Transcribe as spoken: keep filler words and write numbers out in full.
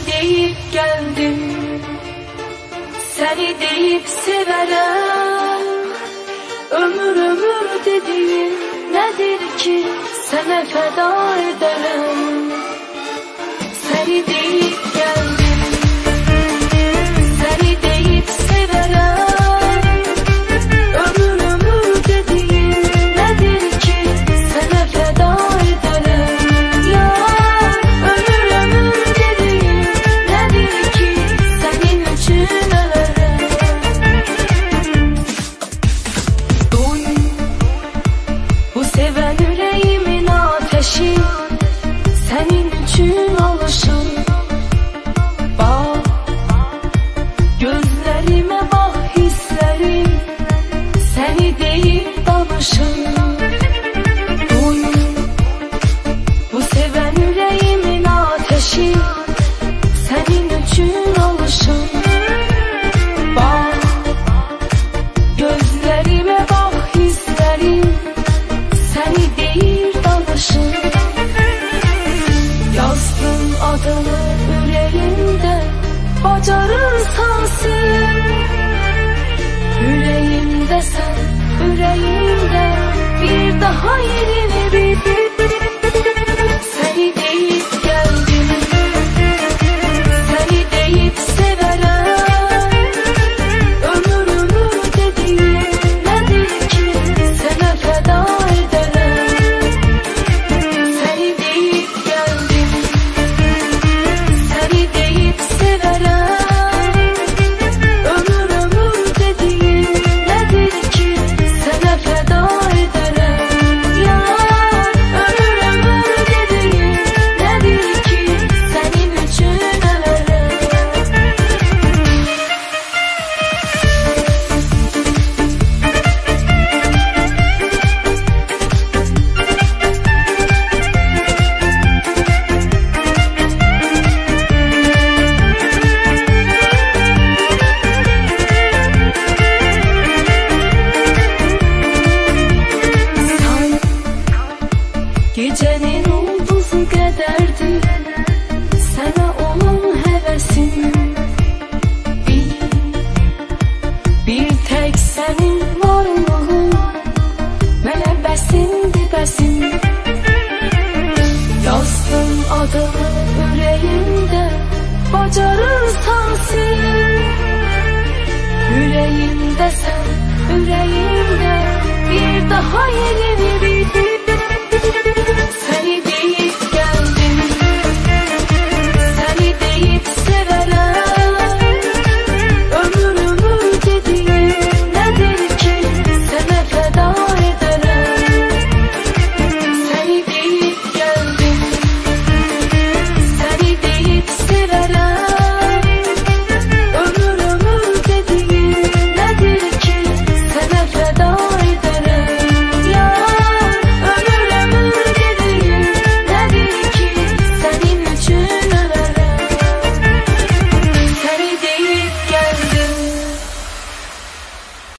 deyip geldim, seni deyip severem. Ömür ömür dediğin nedir ki sana feda ederim. Seni deyip geldim, seni deyip severem. Ömür ömür dediğin nedir ki sana feda ederim. Ya ömür ömür dediğin nedir ki senin için ölerim. Duy bu seven yüreğimin ateşi, senin için alışım. Bak gözlerime, bak hislerim, seni değil danışım. Duy bu seven yüreğimin ateşi, senin için alışım. Bak gözlerime, bak hislerim, seni değil danışım. Yazdım adını yüreğimde, bacarırsan sil. Yüreğimde sen, yüreğimde bir daha yerini bil. Seni deyip geldim, seni deyip severem. Ömür ömür dediğin nedir ki sana feda ederim. Seni deyip geldim, seni deyip severem. Ömür ömür dediğin nedir ki sana feda ederim. Ya ömür ömür dediğin nedir ki senin için ölerim. Gecenin ulduzu kaderdi, sana olan hevesim. Bir, bir tek senin varlığın mənə bəsindir, bəsim. Yazdım adını yüreğimde, bacarırsan sil. Yüreğimde sen, yüreğimde bir daha yerini bil.